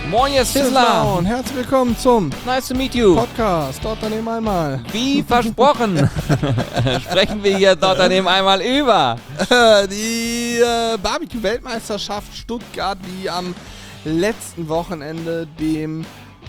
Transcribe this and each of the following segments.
Moin, ihr Sizzler! Und herzlich willkommen zum Nice to meet you! Podcast Dort daneben einmal. Wie versprochen sprechen wir hier dort daneben einmal über Die Barbecue-Weltmeisterschaft Stuttgart, die am letzten Wochenende, dem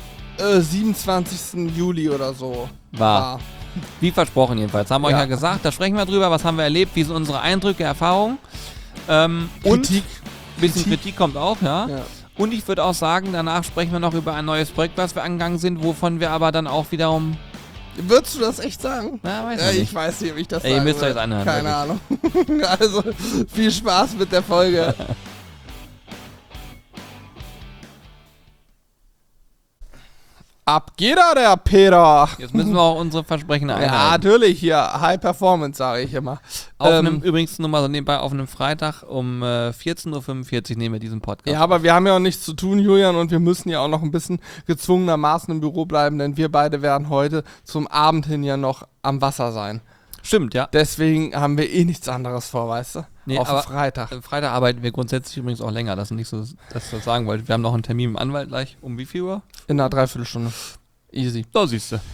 27. Juli oder so war. Wie versprochen jedenfalls. Haben wir euch ja gesagt, da sprechen wir drüber, was haben wir erlebt, wie sind unsere Eindrücke, Erfahrungen. Und ein bisschen Kritik kommt auch, ja. Und ich würde auch sagen, danach sprechen wir noch über ein neues Projekt, was wir angegangen sind, wovon wir aber dann auch wiederum... Würdest du das echt sagen? Na, weiß ich nicht. Ich weiß nicht, ob ich das sage. Ihr müsst euch das anhören. Keine Ahnung. Also, viel Spaß mit der Folge. Ab geht er, der Peter. Jetzt müssen wir auch unsere Versprechen einhalten. Ja, natürlich, hier High Performance, sage ich immer. Übrigens nur mal so nebenbei, auf einem Freitag um 14.45 Uhr nehmen wir diesen Podcast. Ja, aber wir haben ja auch nichts zu tun, Julian, und wir müssen ja auch noch ein bisschen gezwungenermaßen im Büro bleiben, denn wir beide werden heute zum Abend hin ja noch am Wasser sein. Stimmt, ja. Deswegen haben wir eh nichts anderes vor, weißt du? Nee, auf aber Freitag. Freitag arbeiten wir grundsätzlich übrigens auch länger. Das ist nicht so, dass ich das sagen wollte. Wir haben noch einen Termin im Anwalt gleich. Um wie viel Uhr? In einer Dreiviertelstunde. Easy. Da siehst du.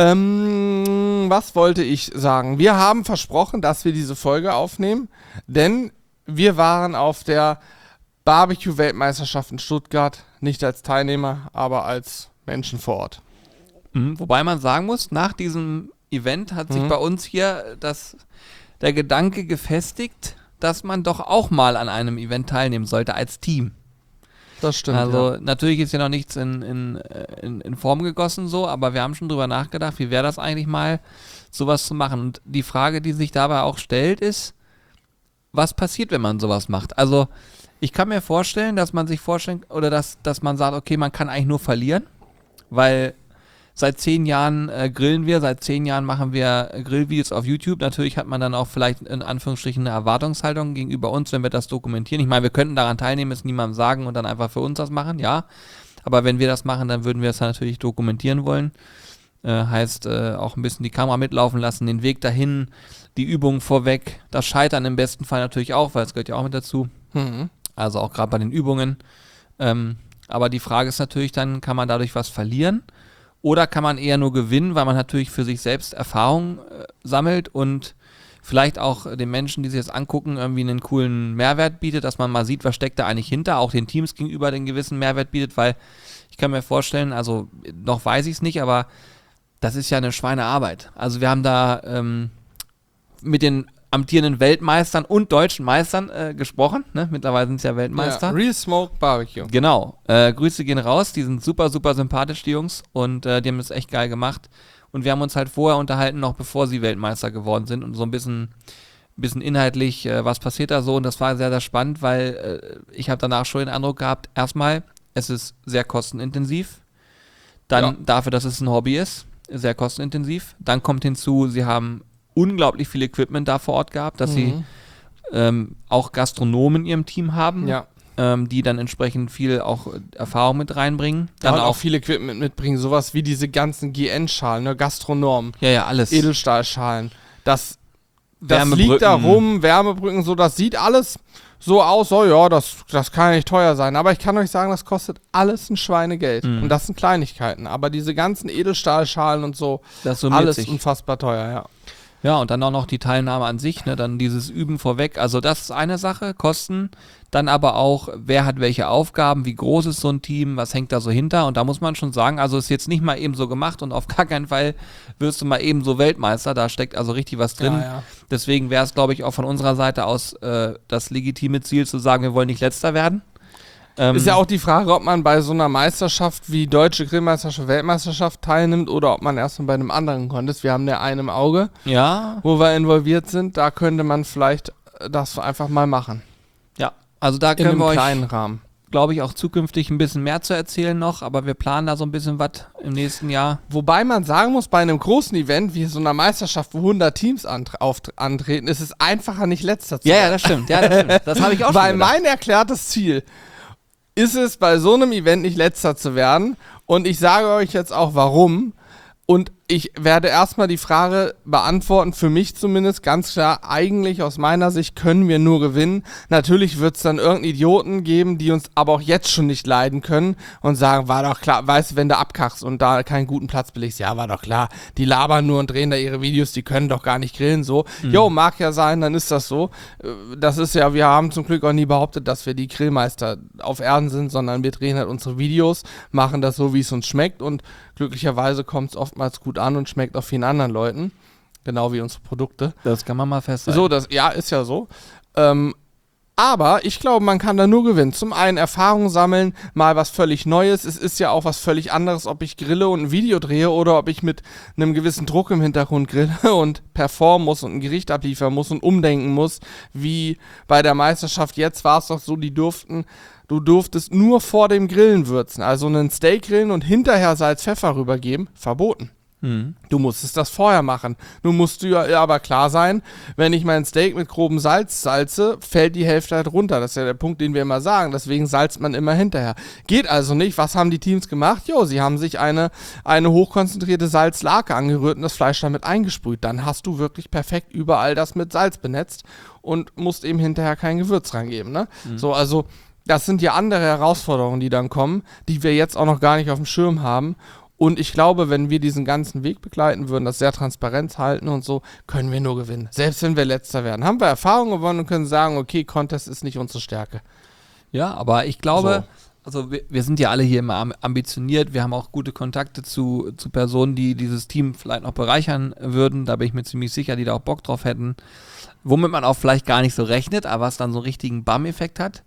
Was wollte ich sagen? Wir haben versprochen, dass wir diese Folge aufnehmen, denn wir waren auf der Barbecue-Weltmeisterschaft in Stuttgart, nicht als Teilnehmer, aber als Menschen vor Ort. Wobei man sagen muss, nach diesem Event hat sich bei uns hier der Gedanke gefestigt, dass man doch auch mal an einem Event teilnehmen sollte als Team. Das stimmt. Also natürlich ist ja noch nichts in Form gegossen so, aber wir haben schon drüber nachgedacht, wie wäre das eigentlich mal, sowas zu machen. Und die Frage, die sich dabei auch stellt, ist, was passiert, wenn man sowas macht? Also ich kann mir vorstellen, dass man sagt, okay, man kann eigentlich nur verlieren, weil seit 10 Jahren grillen wir, seit 10 Jahren machen wir Grillvideos auf YouTube. Natürlich hat man dann auch vielleicht in Anführungsstrichen eine Erwartungshaltung gegenüber uns, wenn wir das dokumentieren. Ich meine, wir könnten daran teilnehmen, es niemandem sagen und dann einfach für uns das machen, ja. Aber wenn wir das machen, dann würden wir es dann natürlich dokumentieren wollen. Heißt auch ein bisschen die Kamera mitlaufen lassen, den Weg dahin, die Übungen vorweg, das Scheitern im besten Fall natürlich auch, weil es gehört ja auch mit dazu. Also auch gerade bei den Übungen. Aber die Frage ist natürlich dann, kann man dadurch was verlieren? Oder kann man eher nur gewinnen, weil man natürlich für sich selbst Erfahrung sammelt und vielleicht auch den Menschen, die sich das angucken, irgendwie einen coolen Mehrwert bietet, dass man mal sieht, was steckt da eigentlich hinter, auch den Teams gegenüber den gewissen Mehrwert bietet, weil ich kann mir vorstellen, also noch weiß ich es nicht, aber das ist ja eine Schweinearbeit. Also wir haben da mit den amtierenden Weltmeistern und deutschen Meistern gesprochen, ne? Mittlerweile sind es ja Weltmeister. Ja, Real Smoke Barbecue. Genau, Grüße gehen raus, die sind super, super sympathisch, die Jungs, und die haben das echt geil gemacht. Und wir haben uns halt vorher unterhalten, noch bevor sie Weltmeister geworden sind, und so ein bisschen inhaltlich, was passiert da so, und das war sehr, sehr spannend, weil ich habe danach schon den Eindruck gehabt, erstmal, es ist sehr kostenintensiv, dann dafür, dass es ein Hobby ist, sehr kostenintensiv, dann kommt hinzu, sie haben unglaublich viel Equipment da vor Ort gehabt, dass sie auch Gastronomen in ihrem Team haben, die dann entsprechend viel auch Erfahrung mit reinbringen. Dann auch viel Equipment mitbringen, sowas wie diese ganzen GN-Schalen, ne? Gastronomen. Ja, alles. Edelstahlschalen. Das liegt da rum, Wärmebrücken, so, das sieht alles so aus, oh ja, das kann ja nicht teuer sein. Aber ich kann euch sagen, das kostet alles ein Schweinegeld. Und das sind Kleinigkeiten. Aber diese ganzen Edelstahlschalen und so, das alles unfassbar teuer, ja. Ja, und dann auch noch die Teilnahme an sich, ne, dann dieses Üben vorweg. Also das ist eine Sache, Kosten. Dann aber auch, wer hat welche Aufgaben, wie groß ist so ein Team, was hängt da so hinter. Und da muss man schon sagen, also ist jetzt nicht mal eben so gemacht und auf gar keinen Fall wirst du mal eben so Weltmeister. Da steckt also richtig was drin. Ja. Deswegen wäre es, glaube ich, auch von unserer Seite aus das legitime Ziel zu sagen, wir wollen nicht Letzter werden. Ist ja auch die Frage, ob man bei so einer Meisterschaft wie Deutsche Grillmeisterschaft, Weltmeisterschaft teilnimmt oder ob man erstmal bei einem anderen Contest. Wir haben ja einen im Auge, wo wir involviert sind. Da könnte man vielleicht das einfach mal machen. Ja, also da können wir euch, kleinen Rahmen, glaube ich, auch zukünftig ein bisschen mehr zu erzählen noch. Aber wir planen da so ein bisschen was im nächsten Jahr. Wobei man sagen muss, bei einem großen Event wie so einer Meisterschaft, wo 100 Teams antreten, ist es einfacher, nicht Letzter zu werden. Ja, das stimmt. Ja, das stimmt. Das habe ich auch schon Weil gedacht. mein erklärtes Ziel ist es, bei so einem Event nicht Letzter zu werden. Und ich sage euch jetzt auch, warum. Und ich werde erstmal die Frage beantworten, für mich zumindest ganz klar, eigentlich aus meiner Sicht können wir nur gewinnen. Natürlich wird es dann irgendeinen Idioten geben, die uns aber auch jetzt schon nicht leiden können und sagen, war doch klar, weißt du, wenn du abkachst und da keinen guten Platz belegst, ja, war doch klar, die labern nur und drehen da ihre Videos, die können doch gar nicht grillen, so. Jo, mag ja sein, dann ist das so. Das ist ja, wir haben zum Glück auch nie behauptet, dass wir die Grillmeister auf Erden sind, sondern wir drehen halt unsere Videos, machen das so, wie es uns schmeckt und glücklicherweise kommt es oftmals gut an und schmeckt auch vielen anderen Leuten. Genau wie unsere Produkte. Das kann man mal festhalten. So, ja, ist ja so. Aber ich glaube, man kann da nur gewinnen. Zum einen Erfahrung sammeln, mal was völlig Neues. Es ist ja auch was völlig anderes, ob ich grille und ein Video drehe oder ob ich mit einem gewissen Druck im Hintergrund grille und performen muss und ein Gericht abliefern muss und umdenken muss. Wie bei der Meisterschaft jetzt war es doch so, du durftest nur vor dem Grillen würzen. Also einen Steak grillen und hinterher Salz, Pfeffer rübergeben, verboten. Du musstest das vorher machen. Nun musst du ja aber klar sein, wenn ich mein Steak mit grobem Salz salze, fällt die Hälfte halt runter. Das ist ja der Punkt, den wir immer sagen. Deswegen salzt man immer hinterher. Geht also nicht. Was haben die Teams gemacht? Jo, sie haben sich eine hochkonzentrierte Salzlake angerührt und das Fleisch damit eingesprüht. Dann hast du wirklich perfekt überall das mit Salz benetzt und musst eben hinterher kein Gewürz reingeben. Ne? So, also das sind ja andere Herausforderungen, die dann kommen, die wir jetzt auch noch gar nicht auf dem Schirm haben. Und ich glaube, wenn wir diesen ganzen Weg begleiten würden, das sehr transparent halten und so, können wir nur gewinnen. Selbst wenn wir Letzter werden. Haben wir Erfahrung gewonnen und können sagen, okay, Contest ist nicht unsere Stärke. Ja, aber ich glaube, also wir sind ja alle hier immer ambitioniert. Wir haben auch gute Kontakte zu Personen, die dieses Team vielleicht noch bereichern würden. Da bin ich mir ziemlich sicher, die da auch Bock drauf hätten. Womit man auch vielleicht gar nicht so rechnet, aber was dann so einen richtigen Bam-Effekt hat.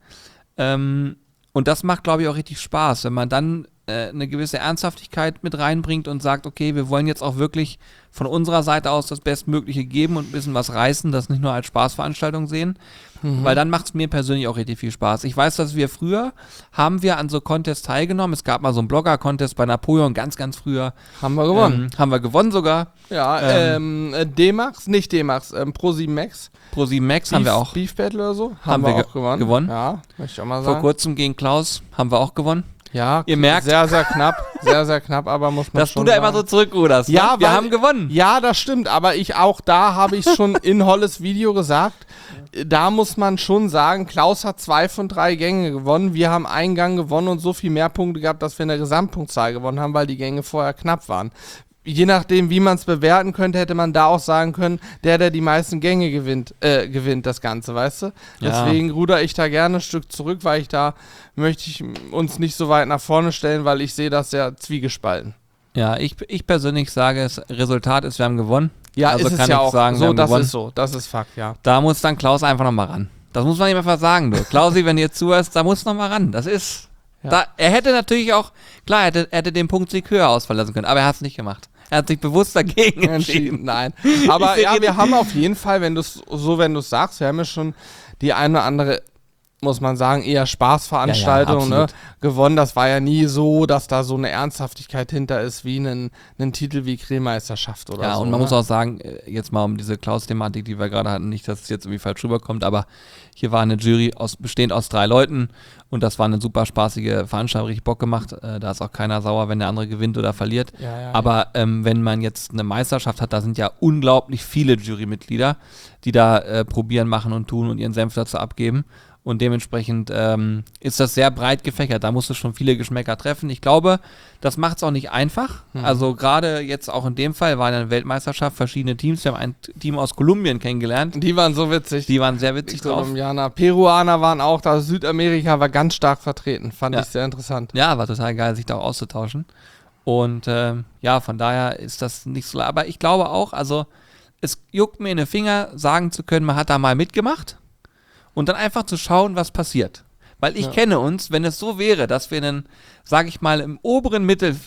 Und das macht, glaube ich, auch richtig Spaß, wenn man dann eine gewisse Ernsthaftigkeit mit reinbringt und sagt, okay, wir wollen jetzt auch wirklich von unserer Seite aus das Bestmögliche geben und ein bisschen was reißen, das nicht nur als Spaßveranstaltung sehen, weil dann macht es mir persönlich auch richtig viel Spaß. Ich weiß, dass wir früher, haben wir an so Contests teilgenommen, es gab mal so einen Blogger-Contest bei Napoleon, ganz, ganz früher. Haben wir gewonnen. Haben wir gewonnen sogar. Ja, D-Max, nicht D-Max, Pro7 Max. Pro7 Max haben wir auch. Beef Battle oder so? Haben wir auch gewonnen. Ja, möchte ich auch mal sagen. Vor kurzem gegen Klaus haben wir auch gewonnen. Ja, ihr merkt. Sehr, sehr knapp, aber muss man dass schon du da sagen. immer so zurückruderst. Ne? Ja, wir haben gewonnen. Ja, das stimmt, aber da habe ich schon in Holles Video gesagt, da muss man schon sagen, Klaus hat 2 von 3 Gänge gewonnen, wir haben einen Gang gewonnen und so viel mehr Punkte gehabt, dass wir in der Gesamtpunktzahl gewonnen haben, weil die Gänge vorher knapp waren. Je nachdem, wie man es bewerten könnte, hätte man da auch sagen können, der die meisten Gänge gewinnt das Ganze, weißt du? Ja. Deswegen ruder ich da gerne ein Stück zurück, weil möchte ich uns nicht so weit nach vorne stellen, weil ich sehe das sehr zwiegespalten. Ja, ich persönlich sage, das Resultat ist, wir haben gewonnen. Ja, also ist kann es ja ich auch sagen, so, das ist Fakt, ja. Da muss dann Klaus einfach nochmal ran. Das muss man ihm einfach sagen, du. Klausi, wenn du jetzt zuhörst, da muss nochmal ran. Das ist, er hätte natürlich auch, klar, er hätte den Punkt Sieg höher ausfallen lassen können, aber er hat es nicht gemacht. Er hat sich bewusst dagegen entschieden. Nein. Aber ja, wir haben auf jeden Fall, wenn du es sagst, wir haben ja schon die eine oder andere, muss man sagen, eher Spaßveranstaltung gewonnen. Das war ja nie so, dass da so eine Ernsthaftigkeit hinter ist, wie einen Titel wie Grillmeisterschaft oder so. Ja, und man muss auch sagen, jetzt mal um diese Klaus-Thematik, die wir gerade hatten, nicht, dass es jetzt irgendwie falsch rüberkommt, aber hier war eine Jury bestehend aus 3 Leuten und das war eine super spaßige Veranstaltung, richtig Bock gemacht. Da ist auch keiner sauer, wenn der andere gewinnt oder verliert. Aber wenn man jetzt eine Meisterschaft hat, da sind ja unglaublich viele Jurymitglieder, die da probieren, machen und tun und ihren Senf dazu abgeben. Und dementsprechend ist das sehr breit gefächert. Da musst du schon viele Geschmäcker treffen. Ich glaube, das macht es auch nicht einfach. Also gerade jetzt auch in dem Fall war eine Weltmeisterschaft, verschiedene Teams. Wir haben ein Team aus Kolumbien kennengelernt. Die waren so witzig. Die waren sehr witzig drauf. Kolumbianer, Peruaner waren auch da. Südamerika war ganz stark vertreten. Fand ich sehr interessant. Ja, war total geil, sich da auch auszutauschen. Und von daher ist das nicht so. Aber ich glaube auch, also es juckt mir in den Finger, sagen zu können, man hat da mal mitgemacht. Und dann einfach zu schauen, was passiert. Weil ich kenne uns, wenn es so wäre, dass wir sage ich mal, im oberen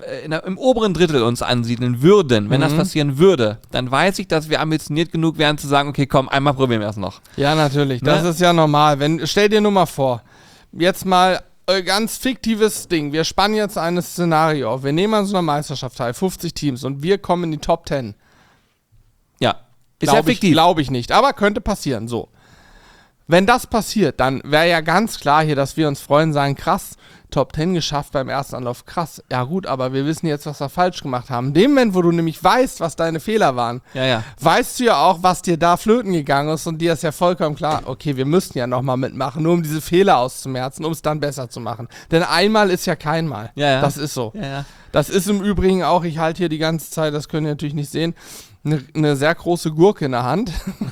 Drittel uns ansiedeln würden, wenn das passieren würde, dann weiß ich, dass wir ambitioniert genug wären zu sagen, okay, komm, einmal probieren wir es noch. Ja, natürlich. Ne? Das ist ja normal. Stell dir nur mal vor, jetzt mal ganz fiktives Ding. Wir spannen jetzt ein Szenario auf. Wir nehmen an so einer Meisterschaft teil, 50 Teams und wir kommen in die Top 10. Ja. Ist ja fiktiv. Glaube ich nicht, aber könnte passieren, so. Wenn das passiert, dann wäre ja ganz klar hier, dass wir uns freuen, sagen, krass, Top 10 geschafft beim ersten Anlauf, krass. Ja gut, aber wir wissen jetzt, was wir falsch gemacht haben. In dem Moment, wo du nämlich weißt, was deine Fehler waren, weißt du ja auch, was dir da flöten gegangen ist und dir ist ja vollkommen klar, okay, wir müssten ja nochmal mitmachen, nur um diese Fehler auszumerzen, um es dann besser zu machen. Denn einmal ist ja kein Mal. Ja. Das ist so. Ja. Das ist im Übrigen auch, ich halte hier die ganze Zeit, das könnt ihr natürlich nicht sehen, eine sehr große Gurke in der Hand.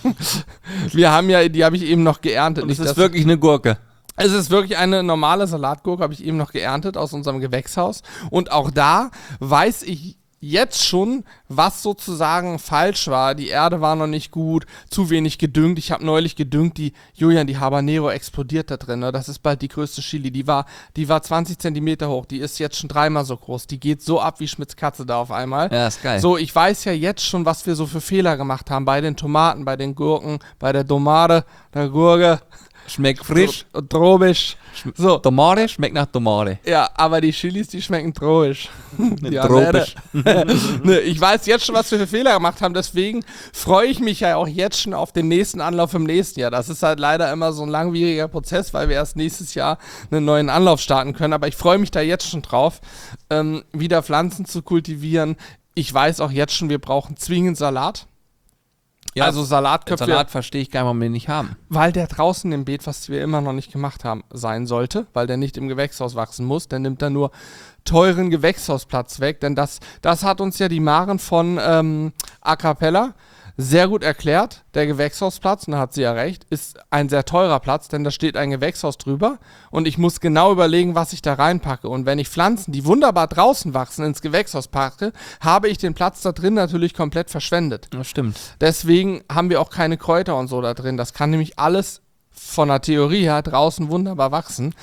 Wir haben ja, die habe ich eben noch geerntet. Und es ist wirklich eine Gurke. Es ist wirklich eine normale Salatgurke, habe ich eben noch geerntet aus unserem Gewächshaus. Und auch da weiß ich jetzt schon, was sozusagen falsch war. Die Erde war noch nicht gut, zu wenig gedüngt. Ich habe neulich gedüngt, die Habanero explodiert da drin. Ne? Das ist bald die größte Chili. Die war 20 Zentimeter hoch. Die ist jetzt schon 3-mal so groß. Die geht so ab wie Schmitz Katze da auf einmal. Ja, ist geil. So, ich weiß ja jetzt schon, was wir so für Fehler gemacht haben. Bei den Tomaten, bei den Gurken, bei der Tomate, der Gurke. Schmeckt frisch. Tropisch. So. Tomate schmeckt nach Tomate. Ja, aber die Chilis, die schmecken tropisch. Tropisch. Ne, ich weiß jetzt schon, was wir für Fehler gemacht haben. Deswegen freue ich mich ja auch jetzt schon auf den nächsten Anlauf im nächsten Jahr. Das ist halt leider immer so ein langwieriger Prozess, weil wir erst nächstes Jahr einen neuen Anlauf starten können. Aber ich freue mich da jetzt schon drauf, wieder Pflanzen zu kultivieren. Ich weiß auch jetzt schon, wir brauchen zwingend Salat. Ja, also Salatköpfe. Salat verstehe ich gar nicht, warum wir den nicht haben. Weil der draußen im Beet, was wir immer noch nicht gemacht haben, sein sollte, weil der nicht im Gewächshaus wachsen muss. Der nimmt dann nur teuren Gewächshausplatz weg, denn das hat uns ja die Maren von A Cappella sehr gut erklärt. Der Gewächshausplatz, und da hat sie ja recht, ist ein sehr teurer Platz, denn da steht ein Gewächshaus drüber und ich muss genau überlegen, was ich da reinpacke. Und wenn ich Pflanzen, die wunderbar draußen wachsen, ins Gewächshaus packe, habe ich den Platz da drin natürlich komplett verschwendet. Das stimmt. Deswegen haben wir auch keine Kräuter und so da drin. Das kann nämlich alles von der Theorie her draußen wunderbar wachsen.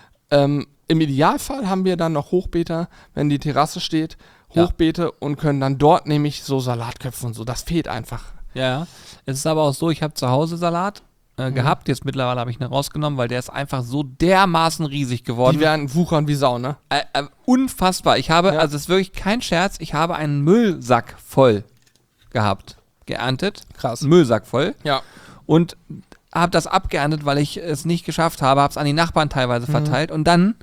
Im Idealfall haben wir dann noch Hochbeete, wenn die Terrasse steht, Hochbeete und können dann dort nämlich so Salatköpfe und so. Das fehlt einfach. Ja, es ist aber auch so, ich habe zu Hause Salat gehabt. Jetzt mittlerweile habe ich ihn rausgenommen, weil der ist einfach so dermaßen riesig geworden. Die werden wuchern wie Sau, ne? Unfassbar. Ich habe, also es ist wirklich kein Scherz, ich habe einen Müllsack voll gehabt. Geerntet. Krass. Einen Müllsack voll. Ja. Und habe das abgeerntet, weil ich es nicht geschafft habe, habe es an die Nachbarn teilweise verteilt und dann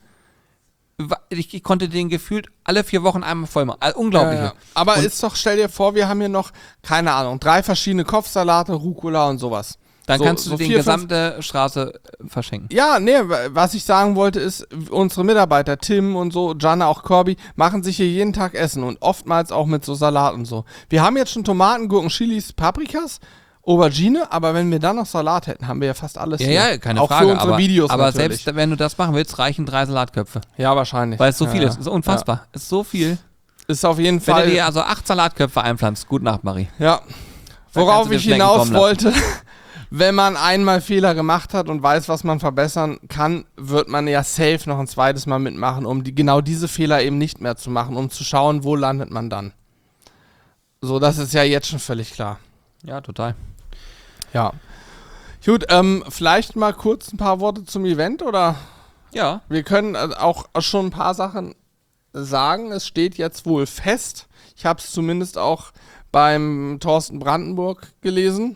ich konnte den gefühlt alle 4 Wochen einmal voll machen. Also unglaublich. Ja. Aber stell dir vor, wir haben hier noch, keine Ahnung, 3 verschiedene Kopfsalate, Rucola und sowas. Dann kannst du die gesamte Straße verschenken. Ja, nee, was ich sagen wollte ist, unsere Mitarbeiter, Tim und so, Jana, auch Corby, machen sich hier jeden Tag Essen und oftmals auch mit so Salat und so. Wir haben jetzt schon Tomaten, Gurken, Chilis, Paprikas, Aubergine, aber wenn wir dann noch Salat hätten, haben wir ja fast alles. Ja, keine auch Frage. Auch für unsere Videos aber natürlich. Selbst wenn du das machen willst, reichen 3 Salatköpfe. Ja, wahrscheinlich. Weil es so viel ist. Es ist unfassbar. Es ist so viel. Ist auf jeden Fall. Wenn du dir also 8 Salatköpfe einpflanzt, gut Nacht, Marie. Ja. Worauf ich hinaus wollte, wenn man einmal Fehler gemacht hat und weiß, was man verbessern kann, wird man ja safe noch ein zweites Mal mitmachen, um genau diese Fehler eben nicht mehr zu machen, um zu schauen, wo landet man dann. So, das ist ja jetzt schon völlig klar. Ja, total. Ja. Gut, vielleicht mal kurz ein paar Worte zum Event, oder? Ja. Wir können auch schon ein paar Sachen sagen. Es steht jetzt wohl fest. Ich habe es zumindest auch beim Thorsten Brandenburg gelesen.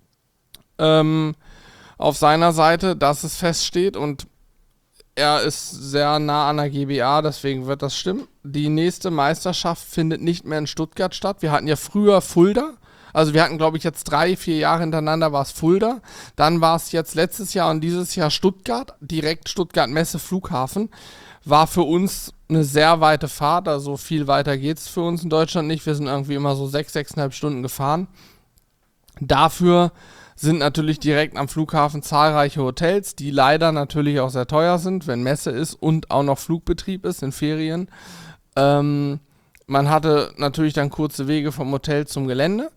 Auf seiner Seite, dass es feststeht und er ist sehr nah an der GBA, deswegen wird das stimmen. Die nächste Meisterschaft findet nicht mehr in Stuttgart statt. Wir hatten ja früher Fulda. Also wir hatten, glaube ich, jetzt 3-4 Jahre hintereinander war es Fulda. Dann war es jetzt letztes Jahr und dieses Jahr Stuttgart. Direkt Stuttgart Messe Flughafen. War für uns eine sehr weite Fahrt. Also viel weiter geht es für uns in Deutschland nicht. Wir sind irgendwie immer so 6,5 Stunden gefahren. Dafür sind natürlich direkt am Flughafen zahlreiche Hotels, die leider natürlich auch sehr teuer sind, wenn Messe ist und auch noch Flugbetrieb ist in Ferien. Man hatte natürlich dann kurze Wege vom Hotel zum Gelände.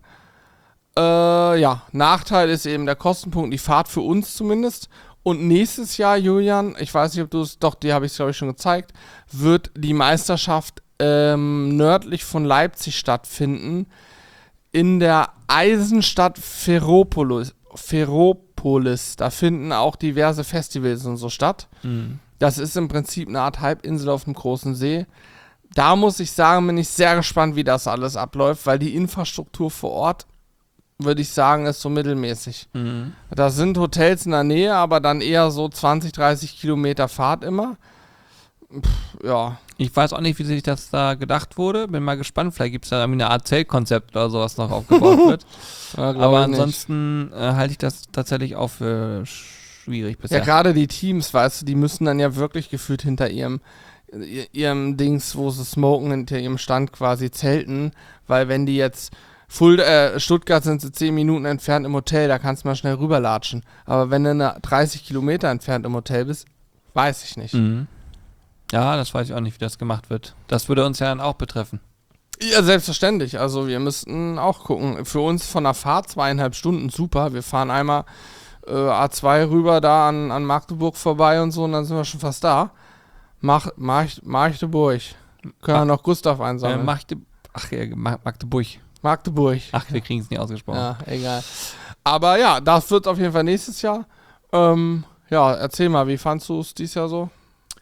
Nachteil ist eben der Kostenpunkt, die Fahrt für uns zumindest. Und nächstes Jahr, Julian, ich weiß nicht, ob du es, doch, die habe ich glaube ich schon gezeigt, wird die Meisterschaft nördlich von Leipzig stattfinden, in der Eisenstadt Ferropolis. Da finden auch diverse Festivals und so statt. Mhm. Das ist im Prinzip eine Art Halbinsel auf dem großen See. Da muss ich sagen, bin ich sehr gespannt, wie das alles abläuft, weil die Infrastruktur vor Ort würde ich sagen, ist so mittelmäßig. Da sind Hotels in der Nähe, aber dann eher so 20, 30 Kilometer Fahrt immer. Ja. Ich weiß auch nicht, wie sich das da gedacht wurde. Bin mal gespannt. Vielleicht gibt es da irgendwie eine Art Zeltkonzept oder sowas noch aufgebaut wird. Ja, aber ansonsten halte ich das tatsächlich auch für schwierig bisher. Ja, gerade die Teams, weißt du, die müssen dann ja wirklich gefühlt hinter ihrem Dings, wo sie smoken, hinter ihrem Stand quasi zelten, weil wenn die jetzt Stuttgart sind sie 10 Minuten entfernt im Hotel, da kannst du mal schnell rüberlatschen. Aber wenn du 30 Kilometer entfernt im Hotel bist, weiß ich nicht. Ja, das weiß ich auch nicht, wie das gemacht wird. Das würde uns ja dann auch betreffen. Ja, selbstverständlich. Also wir müssten auch gucken. Für uns von der Fahrt 2,5 Stunden super. Wir fahren einmal A2 rüber da an Magdeburg vorbei und so und dann sind wir schon fast da. Magdeburg. Können wir noch Gustav einsammeln. Magdeburg. Magdeburg. Ach, wir kriegen es nicht ausgesprochen. Ja, egal. Aber ja, das wird auf jeden Fall nächstes Jahr. Ja, erzähl mal, wie fandst du es dieses Jahr so?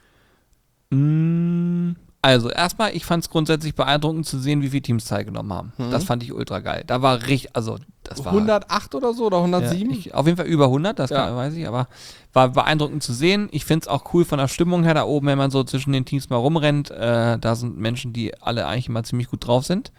Also erstmal, ich fand es grundsätzlich beeindruckend zu sehen, wie viele Teams teilgenommen haben. Das fand ich ultra geil. Da war richtig, das war 108 oder so oder 107? Ja, auf jeden Fall über 100, das weiß ich, aber war beeindruckend zu sehen. Ich finde es auch cool von der Stimmung her da oben, wenn man so zwischen den Teams mal rumrennt. Da sind Menschen, die alle eigentlich immer ziemlich gut drauf sind.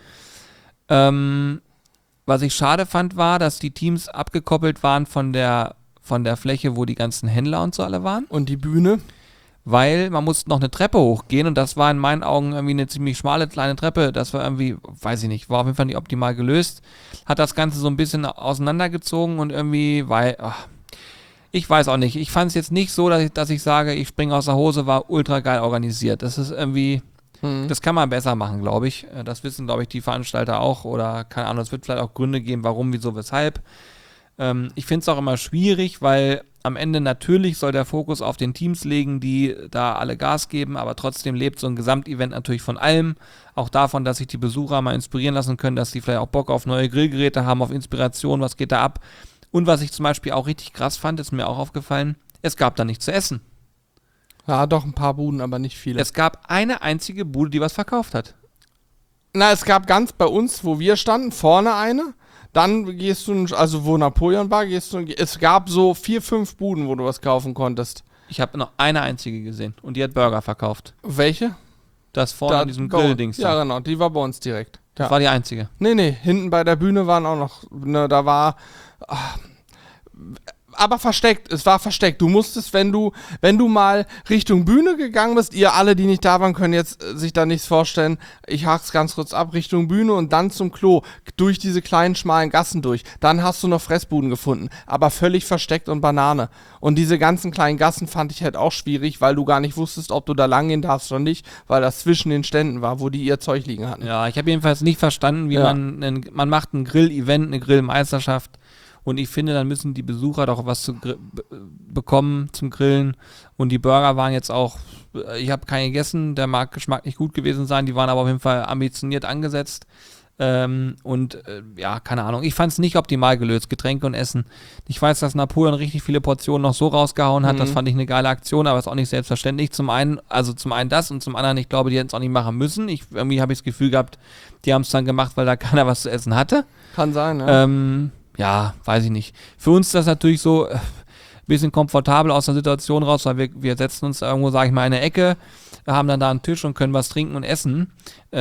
Was ich schade fand, war, dass die Teams abgekoppelt waren von der Fläche, wo die ganzen Händler und so alle waren. Und die Bühne? Weil man musste noch eine Treppe hochgehen und das war in meinen Augen irgendwie eine ziemlich schmale kleine Treppe. Das war irgendwie, weiß ich nicht, war auf jeden Fall nicht optimal gelöst. Hat das Ganze so ein bisschen auseinandergezogen und irgendwie, ich weiß auch nicht. Ich fand es jetzt nicht so, dass ich sage, ich springe aus der Hose, war ultra geil organisiert. Das ist irgendwie, das kann man besser machen, glaube ich. Das wissen, glaube ich, die Veranstalter auch oder keine Ahnung, es wird vielleicht auch Gründe geben, warum, wieso, weshalb. Ich finde es auch immer schwierig, weil am Ende natürlich soll der Fokus auf den Teams liegen, die da alle Gas geben, aber trotzdem lebt so ein Gesamtevent natürlich von allem. Auch davon, dass sich die Besucher mal inspirieren lassen können, dass die vielleicht auch Bock auf neue Grillgeräte haben, auf Inspiration, was geht da ab. Und was ich zum Beispiel auch richtig krass fand, ist mir auch aufgefallen, es gab da nichts zu essen. Ja, doch ein paar Buden, aber nicht viele. Es gab eine einzige Bude, die was verkauft hat. Na, es gab ganz bei uns, wo wir standen, vorne eine. Dann gehst du, also wo Napoleon war, es gab so 4, 5 Buden, wo du was kaufen konntest. Ich habe noch eine einzige gesehen und die hat Burger verkauft. Welche? Das vorne an diesem Grilldings. Ja, genau, die war bei uns direkt. Das war die einzige. Nee, hinten bei der Bühne waren auch noch, da war... aber versteckt, es war versteckt. Du musstest, wenn du mal Richtung Bühne gegangen bist, ihr alle, die nicht da waren, können jetzt sich da nichts vorstellen. Ich hak's ganz kurz ab, Richtung Bühne und dann zum Klo, durch diese kleinen, schmalen Gassen durch. Dann hast du noch Fressbuden gefunden, aber völlig versteckt und Banane. Und diese ganzen kleinen Gassen fand ich halt auch schwierig, weil du gar nicht wusstest, ob du da lang gehen darfst oder nicht, weil das zwischen den Ständen war, wo die ihr Zeug liegen hatten. Ja, ich habe jedenfalls nicht verstanden, wie man macht ein Grill-Event, eine Grillmeisterschaft. Und ich finde, dann müssen die Besucher doch was bekommen zum Grillen. Und die Burger waren jetzt auch, ich habe keinen gegessen, der mag Geschmack nicht gut gewesen sein, die waren aber auf jeden Fall ambitioniert angesetzt. Keine Ahnung. Ich fand es nicht optimal gelöst, Getränke und Essen. Ich weiß, dass Napoleon richtig viele Portionen noch so rausgehauen hat, das fand ich eine geile Aktion, aber ist auch nicht selbstverständlich. Zum einen das und zum anderen, ich glaube, die hätten es auch nicht machen müssen. Irgendwie habe ich das Gefühl gehabt, die haben es dann gemacht, weil da keiner was zu essen hatte. Kann sein, ja. Ja, weiß ich nicht. Für uns ist das natürlich so ein bisschen komfortabel aus der Situation raus, weil wir setzen uns irgendwo, sage ich mal, in eine Ecke, haben dann da einen Tisch und können was trinken und essen.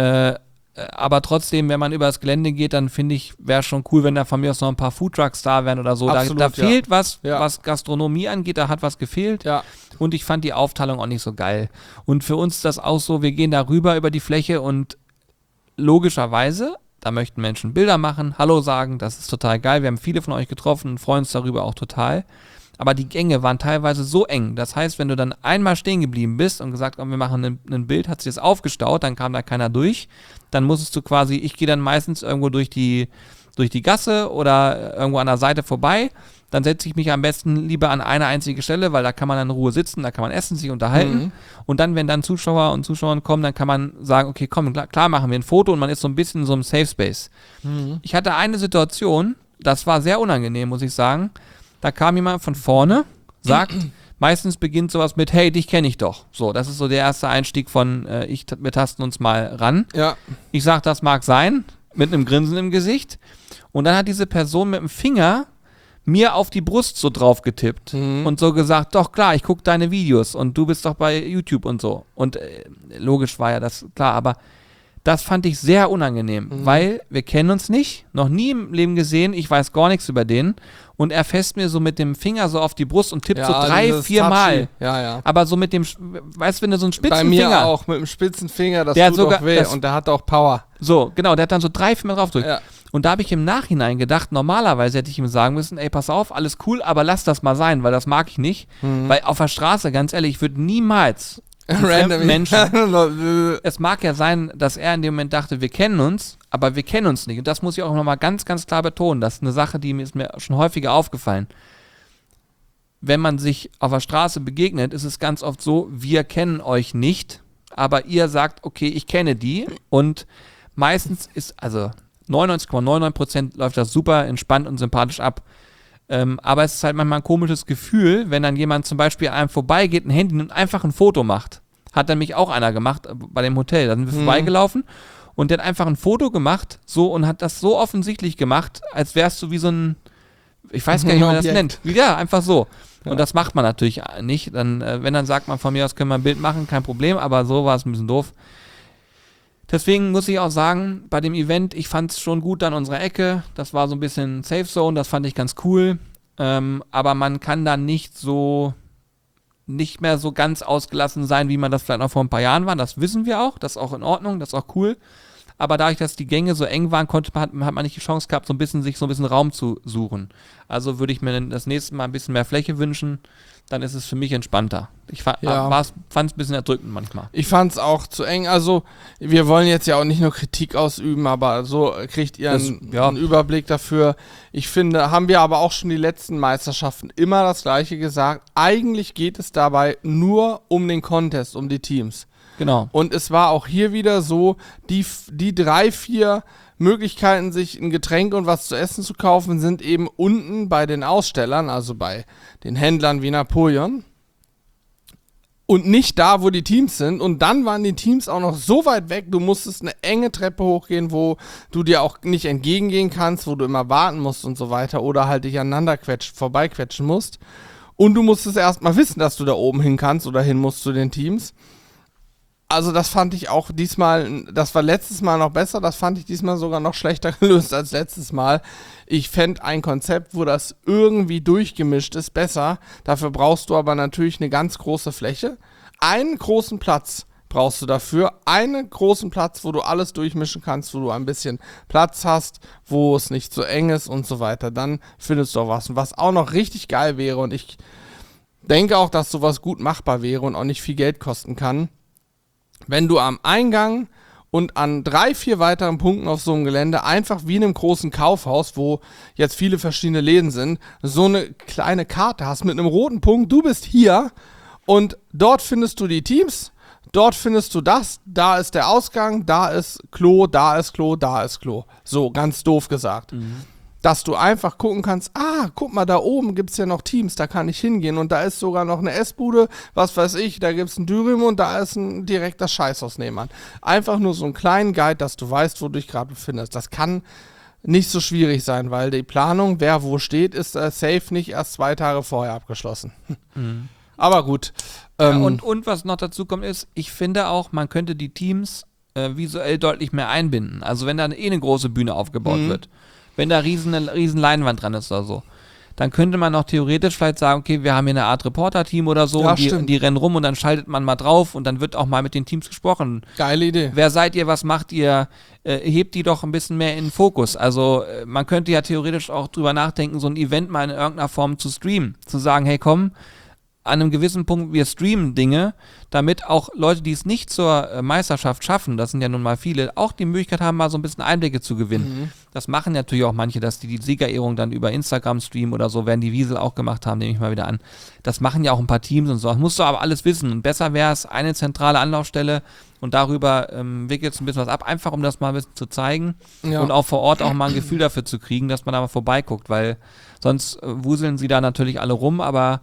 Aber trotzdem, wenn man über das Gelände geht, dann finde ich, wäre schon cool, wenn da von mir aus noch ein paar Foodtrucks da wären oder so. Absolut, da fehlt was Gastronomie angeht, da hat was gefehlt. Ja. Und ich fand die Aufteilung auch nicht so geil. Und für uns ist das auch so, wir gehen da rüber über die Fläche und logischerweise, da möchten Menschen Bilder machen, Hallo sagen, das ist total geil. Wir haben viele von euch getroffen und freuen uns darüber auch total. Aber die Gänge waren teilweise so eng. Das heißt, wenn du dann einmal stehen geblieben bist und gesagt, wir machen ein Bild, hat sich das aufgestaut, dann kam da keiner durch. Dann musstest du quasi, ich gehe dann meistens irgendwo durch die Gasse oder irgendwo an der Seite vorbei. Dann setze ich mich am besten lieber an eine einzige Stelle, weil da kann man dann in Ruhe sitzen, da kann man essen, sich unterhalten. Und dann, wenn dann Zuschauer und Zuschauerinnen kommen, dann kann man sagen, okay, komm, klar machen wir ein Foto und man ist so ein bisschen in so einem Safe Space. Ich hatte eine Situation, das war sehr unangenehm, muss ich sagen. Da kam jemand von vorne, sagt, meistens beginnt sowas mit, hey, dich kenne ich doch. So, das ist so der erste Einstieg von, wir tasten uns mal ran. Ja. Ich sag, das mag sein. mit einem Grinsen im Gesicht. Und dann hat diese Person mit dem Finger mir auf die Brust so drauf getippt und so gesagt, doch klar, ich gucke deine Videos und du bist doch bei YouTube und so. Und logisch war ja das klar, aber das fand ich sehr unangenehm, weil wir kennen uns nicht, noch nie im Leben gesehen, ich weiß gar nichts über den und er fässt mir so mit dem Finger so auf die Brust und tippt so 3-4 Mal. Ja. Aber so mit dem, weißt du, wenn du so einen spitzen Bei mir Finger... auch, mit dem spitzen Finger, das der tut sogar, auch weh und der hat auch Power. So, genau, der hat dann so 3-4 Mal drauf gedrückt. Ja. Und da habe ich im Nachhinein gedacht, normalerweise hätte ich ihm sagen müssen, ey, pass auf, alles cool, aber lass das mal sein, weil das mag ich nicht. Weil auf der Straße, ganz ehrlich, ich würde niemals fremden Menschen, es mag ja sein, dass er in dem Moment dachte, wir kennen uns, aber wir kennen uns nicht. Und das muss ich auch nochmal ganz, ganz klar betonen. Das ist eine Sache, die ist mir schon häufiger aufgefallen. Wenn man sich auf der Straße begegnet, ist es ganz oft so, wir kennen euch nicht, aber ihr sagt, okay, ich kenne die. Und meistens ist, also 99,99% läuft das super entspannt und sympathisch ab. Aber es ist halt manchmal ein komisches Gefühl, wenn dann jemand zum Beispiel an einem vorbeigeht, ein Handy und einfach ein Foto macht. Hat dann mich auch einer gemacht bei dem Hotel. Da sind wir vorbeigelaufen und der hat einfach ein Foto gemacht so und hat das so offensichtlich gemacht, als wärst du wie so ein, ich weiß gar nicht, wie man das nennt. Ja, einfach so. Ja. Und das macht man natürlich nicht. Dann, wenn dann sagt man von mir aus, können wir ein Bild machen, kein Problem, aber so war es ein bisschen doof. Deswegen muss ich auch sagen, bei dem Event, ich fand es schon gut an unserer Ecke. Das war so ein bisschen Safe Zone, das fand ich ganz cool. Aber man kann da nicht mehr so ganz ausgelassen sein, wie man das vielleicht noch vor ein paar Jahren war. Das wissen wir auch, das ist auch in Ordnung, das ist auch cool. Aber dadurch, dass die Gänge so eng waren, hat man nicht die Chance gehabt, sich so ein bisschen Raum zu suchen. Also würde ich mir das nächste Mal ein bisschen mehr Fläche wünschen, dann ist es für mich entspannter. Ich fand es ein bisschen erdrückend manchmal. Ich fand es auch zu eng. Also wir wollen jetzt ja auch nicht nur Kritik ausüben, aber so kriegt ihr einen Überblick dafür. Ich finde, haben wir aber auch schon die letzten Meisterschaften immer das Gleiche gesagt. Eigentlich geht es dabei nur um den Contest, um die Teams. Genau. Und es war auch hier wieder so, die 3-4 Möglichkeiten, sich ein Getränk und was zu essen zu kaufen, sind eben unten bei den Ausstellern, also bei den Händlern wie Napoleon. Und nicht da, wo die Teams sind. Und dann waren die Teams auch noch so weit weg, du musstest eine enge Treppe hochgehen, wo du dir auch nicht entgegengehen kannst, wo du immer warten musst und so weiter. Oder halt dich aneinander vorbeiquetschen musst. Und du musstest erstmal wissen, dass du da oben hin kannst oder hin musst zu den Teams. Also das fand ich auch diesmal, das war letztes Mal noch besser, das fand ich diesmal sogar noch schlechter gelöst als letztes Mal. Ich fände ein Konzept, wo das irgendwie durchgemischt ist, besser. Dafür brauchst du aber natürlich eine ganz große Fläche. Einen großen Platz brauchst du dafür. Einen großen Platz, wo du alles durchmischen kannst, wo du ein bisschen Platz hast, wo es nicht so eng ist und so weiter. Dann findest du auch was. Und was auch noch richtig geil wäre, und ich denke auch, dass sowas gut machbar wäre und auch nicht viel Geld kosten kann, wenn du am Eingang und an 3-4 weiteren Punkten auf so einem Gelände einfach wie in einem großen Kaufhaus, wo jetzt viele verschiedene Läden sind, so eine kleine Karte hast mit einem roten Punkt, du bist hier und dort findest du die Teams, dort findest du das, da ist der Ausgang, da ist Klo, da ist Klo, da ist Klo. So, ganz doof gesagt. Dass du einfach gucken kannst, guck mal, da oben gibt es ja noch Teams, da kann ich hingehen und da ist sogar noch eine Essbude, was weiß ich, da gibt es ein Dürüm und da ist ein direkter Scheißhaus nebenan. Einfach nur so einen kleinen Guide, dass du weißt, wo du dich gerade befindest. Das kann nicht so schwierig sein, weil die Planung, wer wo steht, ist safe nicht erst 2 Tage vorher abgeschlossen. Aber gut. Und was noch dazu kommt ist, ich finde auch, man könnte die Teams visuell deutlich mehr einbinden. Also wenn da eine große Bühne aufgebaut wird, wenn da eine riesen Leinwand dran ist oder so, dann könnte man auch theoretisch vielleicht sagen, okay, wir haben hier eine Art Reporter-Team oder so, und die rennen rum und dann schaltet man mal drauf und dann wird auch mal mit den Teams gesprochen. Geile Idee. Wer seid ihr, was macht ihr? Hebt die doch ein bisschen mehr in den Fokus. Also man könnte ja theoretisch auch drüber nachdenken, so ein Event mal in irgendeiner Form zu streamen. Zu sagen, hey komm, an einem gewissen Punkt, wir streamen Dinge, damit auch Leute, die es nicht zur Meisterschaft schaffen, das sind ja nun mal viele, auch die Möglichkeit haben, mal so ein bisschen Einblicke zu gewinnen. Das machen natürlich auch manche, dass die Siegerehrung dann über Instagram streamen oder so, werden die Wiesel auch gemacht haben, nehme ich mal wieder an. Das machen ja auch ein paar Teams und so. Das musst du aber alles wissen. Und besser wäre es, eine zentrale Anlaufstelle und darüber wickelt es ein bisschen was ab, einfach um das mal ein bisschen zu zeigen und auch vor Ort auch mal ein Gefühl dafür zu kriegen, dass man da mal vorbeiguckt, weil sonst wuseln sie da natürlich alle rum, aber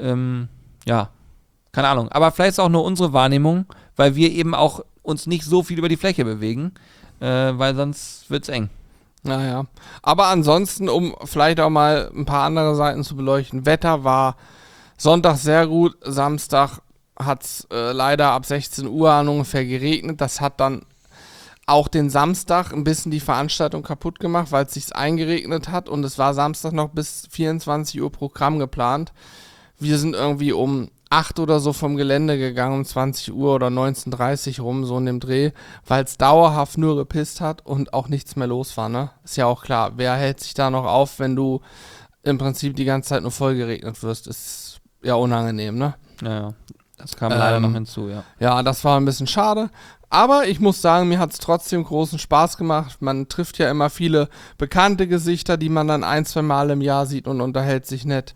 keine Ahnung. Aber vielleicht ist auch nur unsere Wahrnehmung, weil wir eben auch uns nicht so viel über die Fläche bewegen. weil sonst wird's eng. Naja, aber ansonsten, um vielleicht auch mal ein paar andere Seiten zu beleuchten, Wetter war Sonntag sehr gut, Samstag hat es leider ab 16 Uhr an ungefähr geregnet. Das hat dann auch den Samstag ein bisschen die Veranstaltung kaputt gemacht, weil es sich eingeregnet hat und es war Samstag noch bis 24 Uhr Programm geplant. Wir sind irgendwie um 8 oder so vom Gelände gegangen, um 20 Uhr oder 19:30 rum, so in dem Dreh, weil es dauerhaft nur gepisst hat und auch nichts mehr los war, ne? Ist ja auch klar, wer hält sich da noch auf, wenn du im Prinzip die ganze Zeit nur voll geregnet wirst, ist ja unangenehm, ne? Ja, das kam leider noch hinzu, ja. Ja, das war ein bisschen schade, aber ich muss sagen, mir hat es trotzdem großen Spaß gemacht. Man trifft ja immer viele bekannte Gesichter, die man dann 1-2 Mal im Jahr sieht und unterhält sich nett.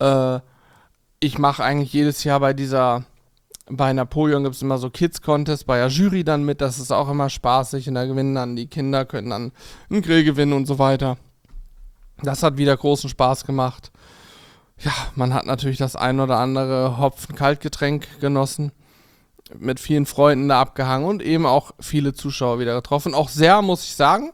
Ich mache eigentlich jedes Jahr bei Napoleon gibt es immer so Kids-Contest, bei der Jury dann mit, das ist auch immer spaßig und da gewinnen dann die Kinder, können dann einen Grill gewinnen und so weiter. Das hat wieder großen Spaß gemacht. Ja, man hat natürlich das ein oder andere Hopfen-Kaltgetränk genossen, mit vielen Freunden da abgehangen und eben auch viele Zuschauer wieder getroffen. Auch sehr, muss ich sagen,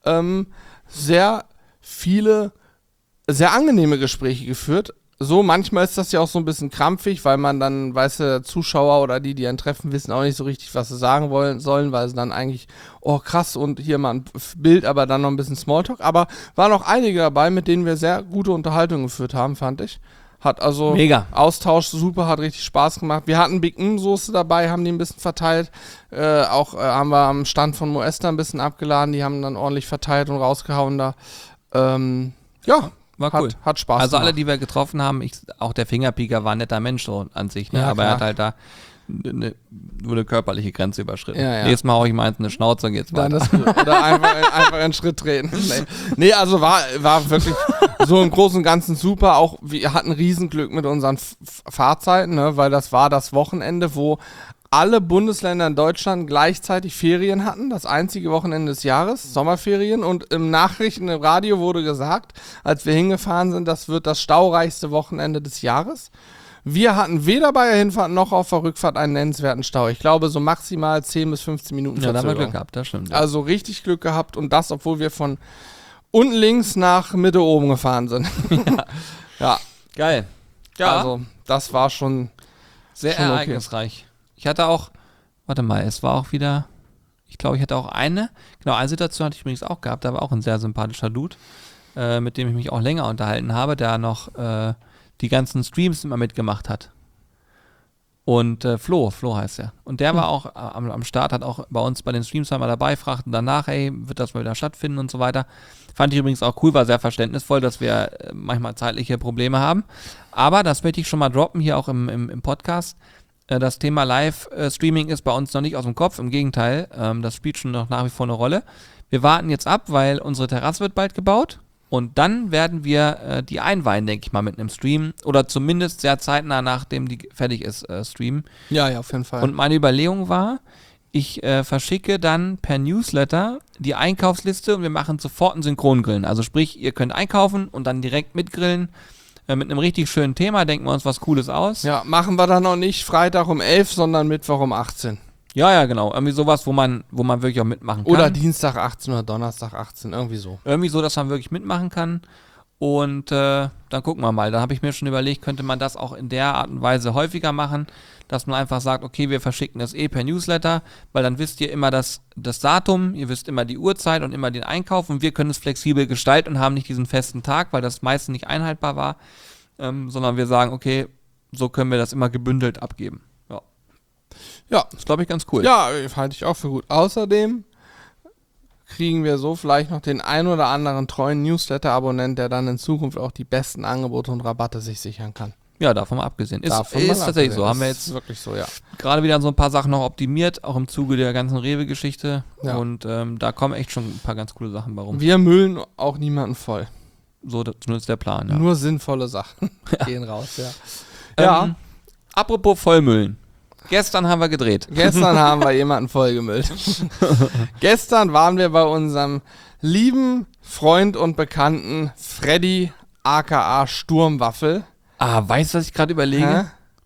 sehr viele, sehr angenehme Gespräche geführt. So, manchmal ist das ja auch so ein bisschen krampfig, weil man dann, weißt du, Zuschauer oder die einen treffen, wissen auch nicht so richtig, was sie sagen sollen, weil sie dann eigentlich, oh krass, und hier mal ein Bild, aber dann noch ein bisschen Smalltalk. Aber waren auch einige dabei, mit denen wir sehr gute Unterhaltungen geführt haben, fand ich. Hat also mega Austausch super, hat richtig Spaß gemacht. Wir hatten Big M-Soße dabei, haben die ein bisschen verteilt. Auch haben wir am Stand von Moesta ein bisschen abgeladen, die haben dann ordentlich verteilt und rausgehauen da. Ja. War cool. Hat Spaß Also gemacht. alle, die wir getroffen haben, auch der Fingerpicker war ein netter Mensch so an sich, ne? Ja, aber klar. er hat halt da nur eine körperliche Grenze überschritten. Ja. Nächstes Mal hau ich mal eine Schnauze und geht's Dann weiter. ist gut. Oder einfach einen Schritt treten. Nee, also war wirklich so im Großen und Ganzen super. Auch wir hatten Riesenglück mit unseren Fahrzeiten, ne? Weil das war das Wochenende, wo alle Bundesländer in Deutschland gleichzeitig Ferien hatten, das einzige Wochenende des Jahres, Sommerferien, und im Nachrichten, im Radio wurde gesagt, als wir hingefahren sind, das wird das staureichste Wochenende des Jahres. Wir hatten weder bei der Hinfahrt noch auf der Rückfahrt einen nennenswerten Stau. Ich glaube, so maximal 10 bis 15 Minuten Ja, da haben wir Verzögerung. Glück gehabt, das stimmt. Ja. Also richtig Glück gehabt und das, obwohl wir von unten links nach Mitte oben gefahren sind. Ja. Geil. Ja, Also das war schon sehr schon okay. ereignisreich. Ich hatte auch, warte mal, es war auch wieder, ich glaube, ich hatte auch eine Situation hatte ich übrigens auch gehabt, da war auch ein sehr sympathischer Dude, mit dem ich mich auch länger unterhalten habe, der noch die ganzen Streams immer mitgemacht hat. Und Flo heißt er. Und der war auch am Start, hat auch bei uns bei den Streams einmal dabei, fragten danach, ey, wird das mal wieder stattfinden und so weiter. Fand ich übrigens auch cool, war sehr verständnisvoll, dass wir manchmal zeitliche Probleme haben. Aber das möchte ich schon mal droppen, hier auch im Podcast. Das Thema Live-Streaming ist bei uns noch nicht aus dem Kopf, im Gegenteil, das spielt schon noch nach wie vor eine Rolle. Wir warten jetzt ab, weil unsere Terrasse wird bald gebaut und dann werden wir die einweihen, denke ich mal, mit einem Stream oder zumindest sehr zeitnah, nachdem die fertig ist, streamen. Ja, auf jeden Fall. Und meine Überlegung war, ich verschicke dann per Newsletter die Einkaufsliste und wir machen sofort einen Synchrongrillen. Also sprich, ihr könnt einkaufen und dann direkt mitgrillen. Mit einem richtig schönen Thema, denken wir uns was Cooles aus. Ja, machen wir dann noch nicht Freitag um 11, sondern Mittwoch um 18. Ja, genau. Irgendwie sowas, wo man wirklich auch mitmachen kann. Oder Dienstag 18 oder Donnerstag 18, irgendwie so. Irgendwie so, dass man wirklich mitmachen kann. Und dann gucken wir mal. Dann habe ich mir schon überlegt, könnte man das auch in der Art und Weise häufiger machen, dass man einfach sagt, okay, wir verschicken das per Newsletter, weil dann wisst ihr immer das Datum, ihr wisst immer die Uhrzeit und immer den Einkauf und wir können es flexibel gestalten und haben nicht diesen festen Tag, weil das meistens nicht einhaltbar war, sondern wir sagen, okay, so können wir das immer gebündelt abgeben. Ja, das glaube ich ganz cool. Ja, halte ich auch für gut. Außerdem kriegen wir so vielleicht noch den ein oder anderen treuen Newsletter-Abonnent, der dann in Zukunft auch die besten Angebote und Rabatte sich sichern kann. Ja, davon mal abgesehen. Ist Davon tatsächlich so. Haben wir ist jetzt wirklich so, ja. gerade wieder so ein paar Sachen noch optimiert, auch im Zuge der ganzen Rewe-Geschichte. Ja. Und da kommen echt schon ein paar ganz coole Sachen bei rum. Wir müllen auch niemanden voll. So, das ist der Plan, ja. Nur sinnvolle Sachen gehen raus, ja. Apropos Vollmüllen. Gestern haben wir gedreht. Gestern haben wir jemanden vollgemüllt. Gestern waren wir bei unserem lieben Freund und Bekannten Freddy aka Sturmwaffel. Weißt du, was ich gerade überlege? Hä?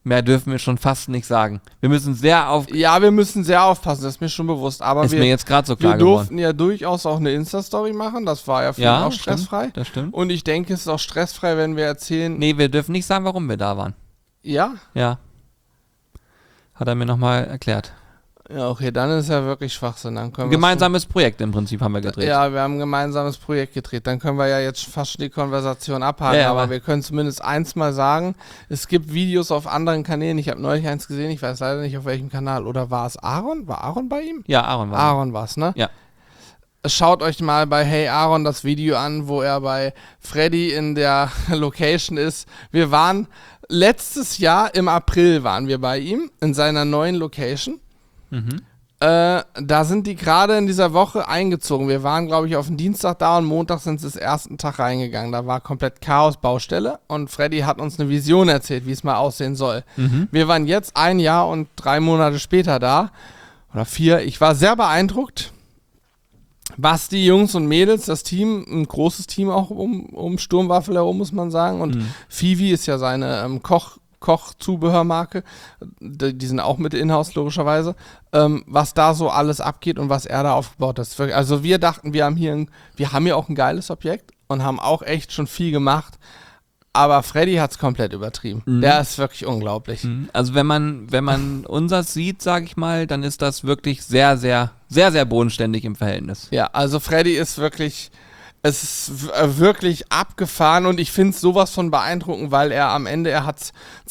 Mehr dürfen wir schon fast nicht sagen. Wir müssen sehr wir müssen sehr aufpassen, das ist mir schon bewusst. Aber ist mir jetzt gerade so klar wir geworden. durften ja durchaus auch eine Insta-Story machen, das war ja für mich auch stressfrei. Das stimmt. Und ich denke, es ist auch stressfrei, wenn wir erzählen... Nee, wir dürfen nicht sagen, warum wir da waren. Ja? Ja. Hat er mir nochmal erklärt. Ja, okay, dann ist ja wirklich Schwachsinn. Dann können gemeinsames Projekt im Prinzip haben wir gedreht. Ja, wir haben ein gemeinsames Projekt gedreht. Dann können wir ja jetzt fast schon die Konversation abhaken. Ja, aber wir können zumindest eins mal sagen, es gibt Videos auf anderen Kanälen. Ich habe neulich eins gesehen, ich weiß leider nicht auf welchem Kanal. Oder war es Aaron? War Aaron bei ihm? Ja, Aaron war Aaron war es, ne? Ja. Schaut euch mal bei Hey Aaron das Video an, wo er bei Freddy in der Location ist. Wir waren letztes Jahr im April waren wir bei ihm in seiner neuen Location. Mhm. Da sind die gerade in dieser Woche eingezogen. Wir waren, glaube ich, auf den Dienstag da und Montag sind sie den ersten Tag reingegangen. Da war komplett Chaos, Baustelle und Freddy hat uns eine Vision erzählt, wie es mal aussehen soll. Mhm. Wir waren jetzt 1 Jahr und 3 Monate später da. Oder 4. Ich war sehr beeindruckt, was die Jungs und Mädels, das Team, ein großes Team auch um Sturmwaffel herum, muss man sagen. Und Fivi ist ja seine Kochzubehörmarke, die sind auch mit Inhouse logischerweise, was da so alles abgeht und was er da aufgebaut hat. Also wir dachten, wir haben hier auch ein geiles Objekt und haben auch echt schon viel gemacht, aber Freddy hat es komplett übertrieben. Der ist wirklich unglaublich. Also wenn man unseres sieht, sage ich mal, dann ist das wirklich sehr, sehr, sehr, sehr bodenständig im Verhältnis. Ja, also Freddy ist wirklich... Es ist wirklich abgefahren und ich finde es sowas von beeindruckend, weil er hat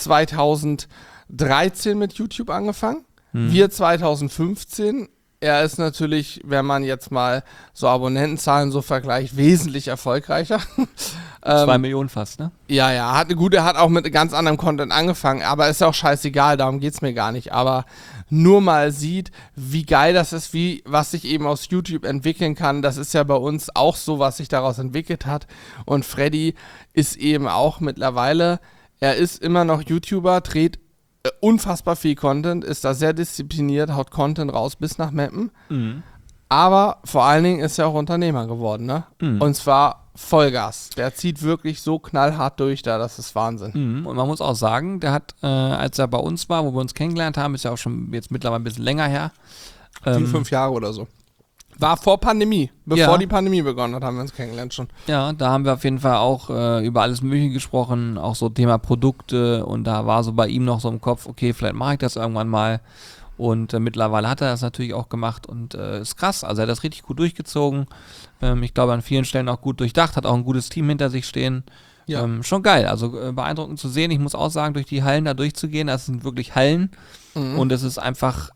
2013 mit YouTube angefangen, wir 2015. Er ist natürlich, wenn man jetzt mal so Abonnentenzahlen so vergleicht, wesentlich erfolgreicher. 2 Millionen fast, ne? Ja, er hat auch mit ganz anderem Content angefangen, aber ist auch scheißegal, darum geht's mir gar nicht. Aber nur mal sieht, wie geil das ist, was sich eben aus YouTube entwickeln kann. Das ist ja bei uns auch so, was sich daraus entwickelt hat. Und Freddy ist eben auch mittlerweile, er ist immer noch YouTuber, dreht unfassbar viel Content, ist da sehr diszipliniert, haut Content raus bis nach Meppen. Aber vor allen Dingen ist er auch Unternehmer geworden, ne? Und zwar Vollgas. Der zieht wirklich so knallhart durch da, das ist Wahnsinn. Und man muss auch sagen, der hat, als er bei uns war, wo wir uns kennengelernt haben, ist ja auch schon jetzt mittlerweile ein bisschen länger her. 5 Jahre oder so. War vor Pandemie. Bevor die Pandemie begonnen hat, haben wir uns kennengelernt schon. Ja, da haben wir auf jeden Fall auch über alles Mögliche gesprochen, auch so Thema Produkte, und da war so bei ihm noch so im Kopf, okay, vielleicht mache ich das irgendwann mal. Und mittlerweile hat er das natürlich auch gemacht und ist krass. Also er hat das richtig gut durchgezogen. Ich glaube, an vielen Stellen auch gut durchdacht, hat auch ein gutes Team hinter sich stehen. Ja. Schon geil, also beeindruckend zu sehen. Ich muss auch sagen, durch die Hallen da durchzugehen, das sind wirklich Hallen und es ist einfach,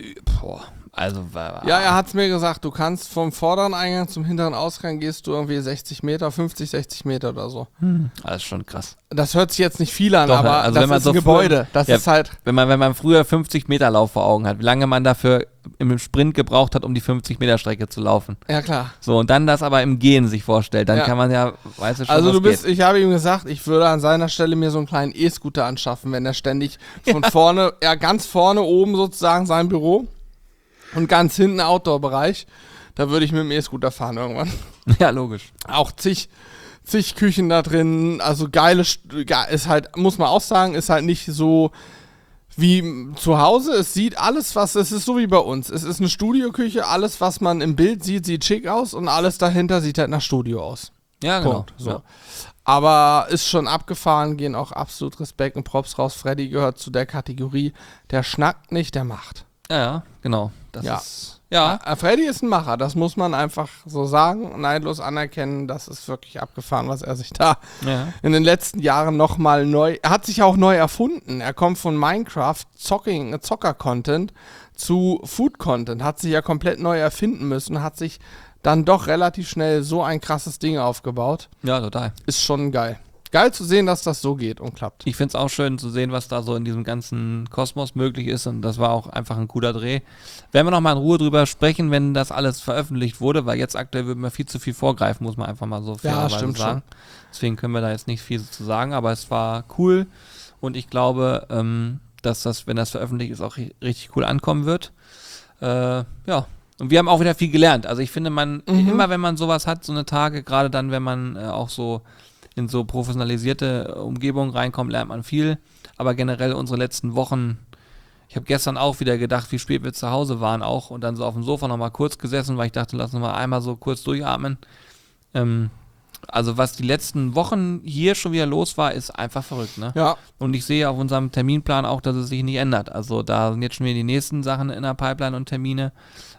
ja, er hat es mir gesagt, du kannst vom vorderen Eingang zum hinteren Ausgang gehst du irgendwie 60 Meter, 50, 60 Meter oder so. Das ist schon krass. Das hört sich jetzt nicht viel an, doch, aber also das wenn man ist so ein Gebäude. Das ist halt... Wenn man früher 50 Meter Lauf vor Augen hat, wie lange man dafür im Sprint gebraucht hat, um die 50 Meter Strecke zu laufen. Ja, klar. So, und dann das aber im Gehen sich vorstellt, dann kann man ja, weißt du schon, also ich habe ihm gesagt, ich würde an seiner Stelle mir so einen kleinen E-Scooter anschaffen, wenn er ständig von vorne, ganz vorne oben sozusagen sein Büro und ganz hinten Outdoor-Bereich, da würde ich mit dem E-Scooter fahren irgendwann. Ja, logisch. Auch zig Küchen da drin, also ist halt, muss man auch sagen, ist halt nicht so wie zu Hause. Es sieht alles, es ist so wie bei uns. Es ist eine Studioküche, alles, was man im Bild sieht, sieht schick aus und alles dahinter sieht halt nach Studio aus. Ja, genau. Punkt. So. Ja. Aber ist schon abgefahren, gehen auch absolut Respekt und Props raus. Freddy gehört zu der Kategorie, der schnackt nicht, der macht. Ja, genau. Das ist... Ja. Freddy ist ein Macher, das muss man einfach so sagen, neidlos anerkennen, das ist wirklich abgefahren, was er sich da in den letzten Jahren nochmal er hat sich auch neu erfunden, er kommt von Minecraft, Zocker-Content zu Food-Content, hat sich ja komplett neu erfinden müssen, hat sich dann doch relativ schnell so ein krasses Ding aufgebaut. Ja, total. Ist schon geil. Geil zu sehen, dass das so geht und klappt. Ich finde es auch schön zu sehen, was da so in diesem ganzen Kosmos möglich ist, und das war auch einfach ein cooler Dreh. Werden wir nochmal in Ruhe drüber sprechen, wenn das alles veröffentlicht wurde, weil jetzt aktuell würden wir viel zu viel vorgreifen, muss man einfach mal so fairerweise sagen. Schon. Deswegen können wir da jetzt nicht viel zu sagen, aber es war cool und ich glaube, dass das, wenn das veröffentlicht ist, auch richtig cool ankommen wird. Und wir haben auch wieder viel gelernt. Also ich finde, immer wenn man sowas hat, so eine Tage, gerade dann, wenn man auch so in so professionalisierte Umgebungen reinkommt, lernt man viel. Aber generell unsere letzten Wochen, ich habe gestern auch wieder gedacht, wie spät wir zu Hause waren auch und dann so auf dem Sofa nochmal kurz gesessen, weil ich dachte, lass uns mal einmal so kurz durchatmen. Also was die letzten Wochen hier schon wieder los war, ist einfach verrückt, ne? Ja. Und ich sehe auf unserem Terminplan auch, dass es sich nicht ändert. Also da sind jetzt schon wieder die nächsten Sachen in der Pipeline und Termine.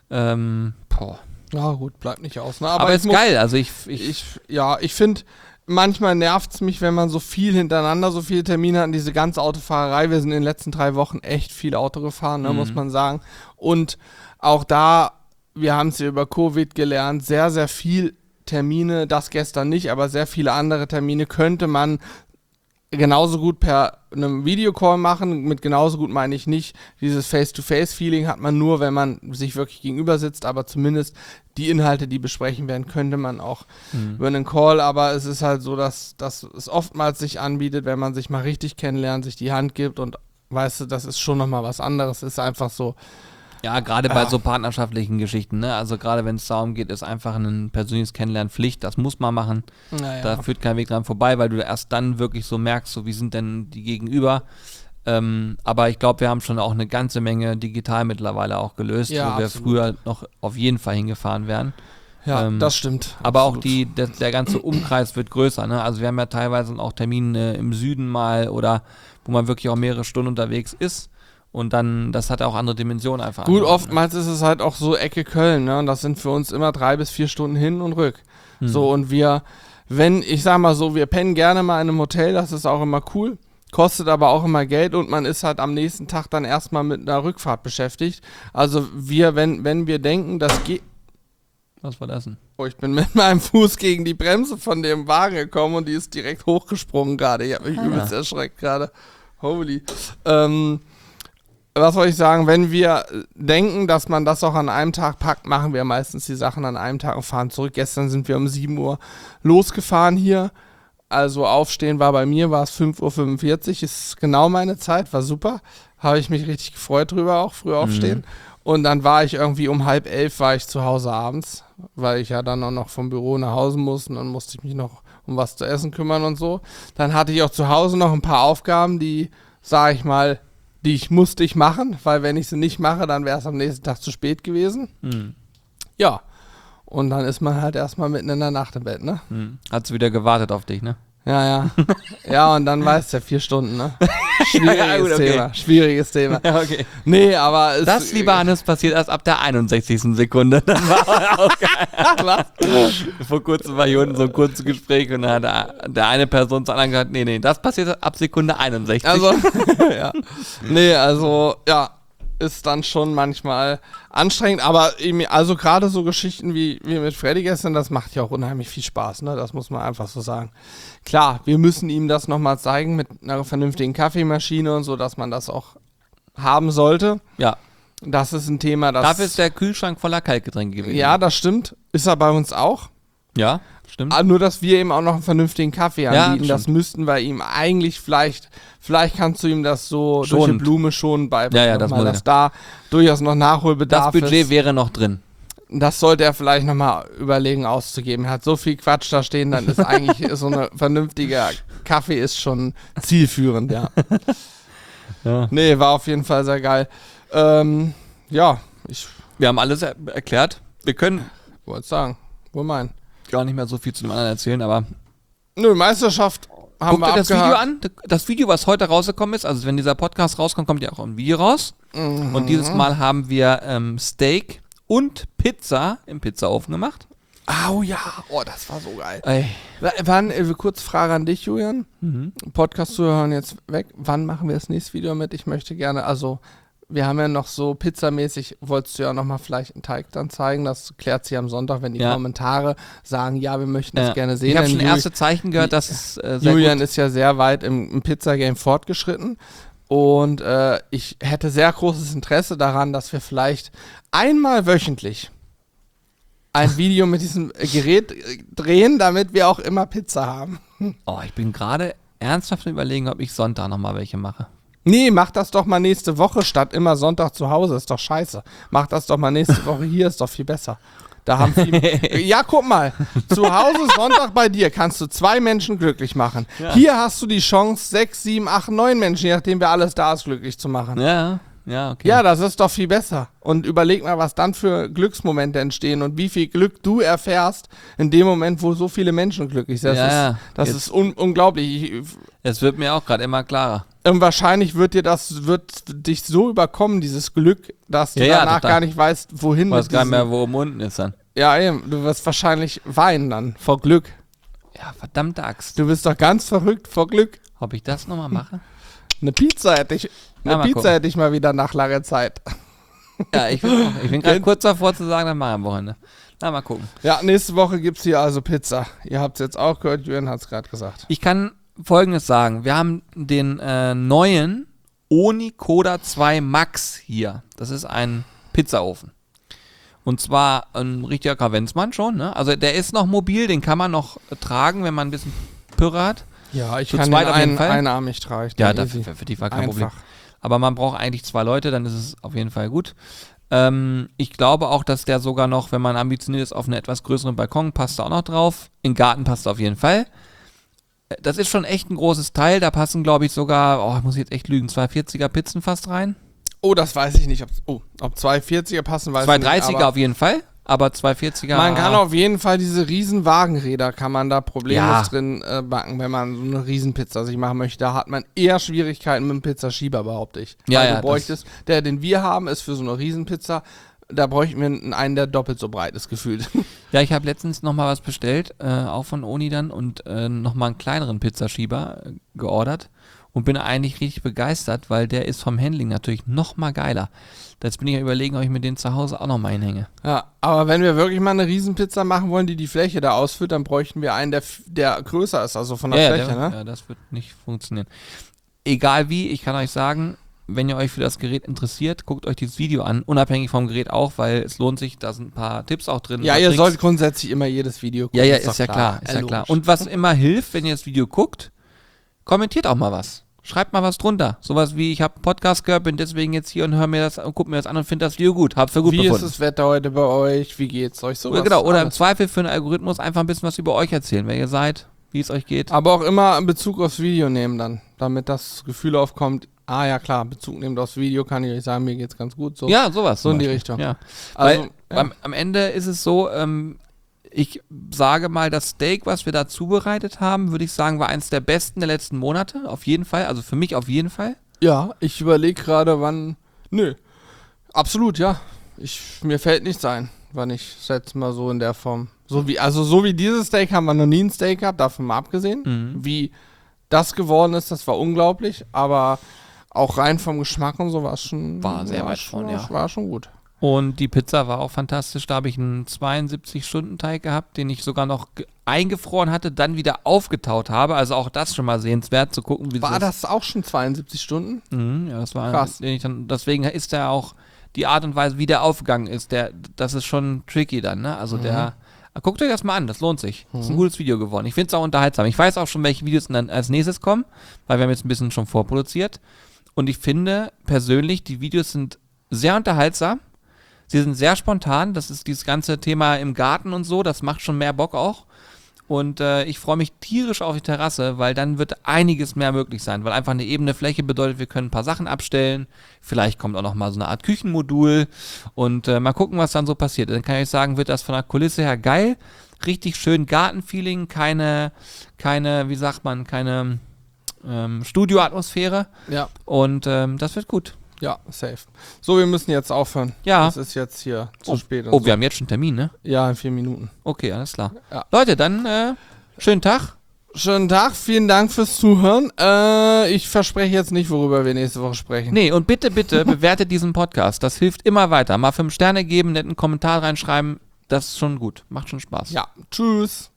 Ja gut, bleibt nicht aus. Ne? Aber ist geil. Also ich finde, manchmal nervt es mich, wenn man so viel hintereinander, so viele Termine hat und diese ganze Autofahrerei. Wir sind in den letzten 3 Wochen echt viel Auto gefahren, ne, muss man sagen. Und auch da, wir haben es ja über Covid gelernt, sehr, sehr viel Termine, das gestern nicht, aber sehr viele andere Termine könnte man genauso gut per einem Videocall machen. Mit genauso gut meine ich nicht, dieses Face-to-Face-Feeling hat man nur, wenn man sich wirklich gegenüber sitzt, aber zumindest die Inhalte, die besprechen werden, könnte man auch über einen Call, aber es ist halt so, dass es oftmals sich anbietet, wenn man sich mal richtig kennenlernt, sich die Hand gibt und weißt du, das ist schon nochmal was anderes, ist einfach so. Ja, gerade bei so partnerschaftlichen Geschichten, ne? Also gerade wenn es darum geht, ist einfach ein persönliches Kennenlernen Pflicht, das muss man machen. Naja. Da führt kein Weg dran vorbei, weil du erst dann wirklich so merkst, so wie sind denn die Gegenüber. Aber ich glaube, wir haben schon auch eine ganze Menge digital mittlerweile auch gelöst, Ja, wo wir absolut. früher noch auf jeden Fall hingefahren wären. Ja, das stimmt. Aber absolut. auch der ganze Umkreis wird größer, ne? Also wir haben ja teilweise auch Termine im Süden mal oder wo man wirklich auch mehrere Stunden unterwegs ist. Und dann, das hat auch andere Dimensionen einfach. Gut, oftmals ist es halt auch so Ecke Köln, ne? Und das sind für uns immer 3 bis 4 Stunden hin und rück. So, und wir pennen gerne mal in einem Hotel, das ist auch immer cool, kostet aber auch immer Geld und man ist halt am nächsten Tag dann erstmal mit einer Rückfahrt beschäftigt. Also wenn wir denken, das geht. Was war das denn? Oh, ich bin mit meinem Fuß gegen die Bremse von dem Wagen gekommen und die ist direkt hochgesprungen gerade. Ich habe mich übelst erschreckt gerade. Holy. Was soll ich sagen, wenn wir denken, dass man das auch an einem Tag packt, machen wir meistens die Sachen an einem Tag und fahren zurück. Gestern sind wir um 7 Uhr losgefahren hier. Also aufstehen war bei mir, war es 5:45 Uhr, ist genau meine Zeit, war super. Habe ich mich richtig gefreut drüber, auch früh aufstehen. Und dann war ich irgendwie um 10:30 war ich zu Hause abends, weil ich ja dann auch noch vom Büro nach Hause muss und dann musste ich mich noch um was zu essen kümmern und so. Dann hatte ich auch zu Hause noch ein paar Aufgaben, die, sag ich mal, musste ich machen, weil wenn ich sie nicht mache, dann wäre es am nächsten Tag zu spät gewesen. Ja, und dann ist man halt erstmal mitten in der Nacht im Bett, ne? Hat sie wieder gewartet auf dich, ne? Ja. Ja, und dann weißt du ja 4 Stunden, ne? Ja, Schwieriges Thema. Ja, okay. Nee, aber es Das, lieber Hannes, passiert erst ab der 61. Sekunde. Dann war auch geil. Vor kurzem war hier unten so ein kurzes Gespräch und dann hat der eine Person zur anderen gesagt, nee, das passiert ab Sekunde 61. Also, ja. Nee, also, ja, ist dann schon manchmal anstrengend, aber eben, also gerade so Geschichten wie mit Freddy gestern, das macht ja auch unheimlich viel Spaß, ne? Das muss man einfach so sagen. Klar, wir müssen ihm das nochmal zeigen mit einer vernünftigen Kaffeemaschine und so, dass man das auch haben sollte. Ja. Das ist ein Thema, das... Dafür ist der Kühlschrank voller Kaltgetränke gewesen. Ja, das stimmt. Ist er bei uns auch. Ja, stimmt. Nur, dass wir ihm auch noch einen vernünftigen Kaffee anbieten. Ja, das müssten wir ihm eigentlich vielleicht kannst du ihm das so Schon. durch die Blume schon beibringen. Ja, das mal, muss dass er. da durchaus noch Nachholbedarf Das Budget ist. wäre noch drin. Das sollte er vielleicht nochmal überlegen auszugeben. Er hat so viel Quatsch da stehen, dann ist eigentlich so eine vernünftige Kaffee ist schon zielführend, ja. Ja. Nee, war auf jeden Fall sehr geil. Ja, ich Wir haben alles erklärt. Wir können wollte sagen, wohl meinen. gar nicht mehr so viel zu dem anderen erzählen, aber Nö, Meisterschaft haben guckt wir euch das Video abgehakt. an. Das Video, was heute rausgekommen ist, also wenn dieser Podcast rauskommt, kommt ja auch ein Video raus. Und dieses Mal haben wir Steak und Pizza im Pizzaofen gemacht. Oh ja, das war so geil. Ey. Wann, kurz Frage an dich, Julian. Podcast-Zuhören jetzt weg. Wann machen wir das nächste Video mit? Ich möchte gerne, also wir haben ja noch so pizzamäßig, wolltest du ja nochmal vielleicht einen Teig dann zeigen, das klärt sich am Sonntag, wenn die Kommentare sagen, ja, wir möchten das gerne sehen. Ich habe Denn schon erste Zeichen gehört, dass es sehr Julian gut ist ja sehr weit im Pizza-Game fortgeschritten und ich hätte sehr großes Interesse daran, dass wir vielleicht einmal wöchentlich ein Video mit diesem Gerät drehen, damit wir auch immer Pizza haben. Oh, ich bin gerade ernsthaft überlegen, ob ich Sonntag nochmal welche mache. Nee, mach das doch mal nächste Woche, statt immer Sonntag zu Hause, ist doch scheiße. Mach das doch mal nächste Woche hier, ist doch viel besser. Da haben viele, ja, guck mal, zu Hause Sonntag bei dir kannst du 2 Menschen glücklich machen. Ja. Hier hast du die Chance, 6, 7, 8, 9 Menschen, je nachdem wer alles da ist, glücklich zu machen. Ja, okay. Ja, das ist doch viel besser. Und überleg mal, was dann für Glücksmomente entstehen und wie viel Glück du erfährst in dem Moment, wo so viele Menschen glücklich sind. Das ist unglaublich. Es wird mir auch gerade immer klarer. Wahrscheinlich wird dich so überkommen, dieses Glück, dass du danach gar nicht weißt, wohin. Du weißt gar nicht mehr, wo oben unten ist dann. Ja, eben. Du wirst wahrscheinlich weinen dann vor Glück. Ja, verdammte Axt. Du bist doch ganz verrückt vor Glück. Ob ich das nochmal mache? Eine Pizza hätte ich mal wieder nach langer Zeit. Ja, ich bin gerade kurz davor zu sagen, dann machen wir am Wochenende. Na, mal gucken. Ja, nächste Woche gibt es hier also Pizza. Ihr habt es jetzt auch gehört, Jürgen hat es gerade gesagt. Ich kann Folgendes sagen. Wir haben den neuen Oni Koda 2 Max hier. Das ist ein Pizzaofen. Und zwar ein richtiger Kavenzmann schon, ne? Also der ist noch mobil, den kann man noch tragen, wenn man ein bisschen Pürre hat. Ja, ich kann den einarmig tragen. Ja, für die war kein Problem. Aber man braucht eigentlich 2 Leute, dann ist es auf jeden Fall gut. Ich glaube auch, dass der sogar noch, wenn man ambitioniert ist, auf einen etwas größeren Balkon passt da auch noch drauf. Im Garten passt er auf jeden Fall. Das ist schon echt ein großes Teil. Da passen, glaube ich, sogar, ich muss jetzt echt lügen, 240er Pizzen fast rein. Oh, das weiß ich nicht. Ob 240er passen, weiß ich nicht. 230er auf jeden Fall. Aber 240er... Man kann auf jeden Fall diese riesen Wagenräder, kann man da problemlos drin backen, wenn man so eine Riesenpizza sich machen möchte. Da hat man eher Schwierigkeiten mit dem Pizzaschieber, behaupte ich. Ja, du bräuchtest, den wir haben, ist für so eine Riesenpizza, da bräuchten wir einen, der doppelt so breit ist, gefühlt. Ja, ich habe letztens nochmal was bestellt, auch von Oni dann, und nochmal einen kleineren Pizzaschieber geordert und bin eigentlich richtig begeistert, weil der ist vom Handling natürlich nochmal geiler. Jetzt bin ich ja überlegen, ob ich mir den zu Hause auch nochmal hinhänge. Ja, aber wenn wir wirklich mal eine Riesenpizza machen wollen, die Fläche da ausfüllt, dann bräuchten wir einen, der größer ist, also von der Fläche, ne? Ja, das wird nicht funktionieren. Egal wie, ich kann euch sagen, wenn ihr euch für das Gerät interessiert, guckt euch dieses Video an, unabhängig vom Gerät auch, weil es lohnt sich, da sind ein paar Tipps auch drin. Ja, ihr sollt grundsätzlich immer jedes Video gucken. Ja, ist ja klar. Und was immer hilft, wenn ihr das Video guckt, kommentiert auch mal was. Schreibt mal was drunter. Sowas wie, ich habe einen Podcast gehört, bin deswegen jetzt hier und guck mir das an und finde das Video gut. Hab's für gut befunden. Wie ist das Wetter heute bei euch? Wie geht's euch? Sowas genau, oder im Zweifel für einen Algorithmus einfach ein bisschen was über euch erzählen, wer ihr seid, wie es euch geht. Aber auch immer in Bezug aufs Video nehmen dann, damit das Gefühl aufkommt, ja klar, Bezug nehmend aufs Video kann ich euch sagen, mir geht's ganz gut. So. Ja, sowas. So in die Richtung. Ja. Also, am Ende ist es so, ich sage mal, das Steak, was wir da zubereitet haben, würde ich sagen, war eins der besten der letzten Monate. Auf jeden Fall. Also für mich auf jeden Fall. Ja, ich überlege gerade, wann... Nö. Absolut, ja. Mir fällt nichts ein, wann ich das letzte Mal so in der Form... So wie dieses Steak haben wir noch nie ein Steak gehabt, davon mal abgesehen. Mhm. Wie das geworden ist, das war unglaublich. Aber auch rein vom Geschmack und so war es schon... War sehr weit vorne, ja. War schon gut. Und die Pizza war auch fantastisch. Da habe ich einen 72-Stunden-Teig gehabt, den ich sogar noch eingefroren hatte, dann wieder aufgetaut habe. Also auch das schon mal sehenswert zu gucken, wie war das auch schon 72 Stunden? Ja, das war krass. Deswegen ist der auch die Art und Weise, wie der aufgegangen ist. Das ist schon tricky dann, ne? Also guckt euch das mal an, das lohnt sich. Das ist ein gutes Video geworden. Ich finde es auch unterhaltsam. Ich weiß auch schon, welche Videos dann als nächstes kommen, weil wir haben jetzt ein bisschen schon vorproduziert. Und ich finde persönlich, die Videos sind sehr unterhaltsam. Sie sind sehr spontan, das ist dieses ganze Thema im Garten und so, das macht schon mehr Bock auch. Und ich freue mich tierisch auf die Terrasse, weil dann wird einiges mehr möglich sein, weil einfach eine ebene Fläche bedeutet, wir können ein paar Sachen abstellen, vielleicht kommt auch noch mal so eine Art Küchenmodul und mal gucken, was dann so passiert. Dann kann ich sagen, wird das von der Kulisse her geil, richtig schön Gartenfeeling, keine wie sagt man, keine Studioatmosphäre. Ja. Und das wird gut. Ja, safe. So, wir müssen jetzt aufhören. Ja. Es ist jetzt hier zu spät. Und wir haben jetzt schon einen Termin, ne? Ja, in 4 Minuten. Okay, alles klar. Ja. Leute, dann schönen Tag. Schönen Tag, vielen Dank fürs Zuhören. Ich verspreche jetzt nicht, worüber wir nächste Woche sprechen. Nee, und bitte bewertet diesen Podcast. Das hilft immer weiter. Mal 5 Sterne geben, netten Kommentar reinschreiben. Das ist schon gut. Macht schon Spaß. Ja, tschüss.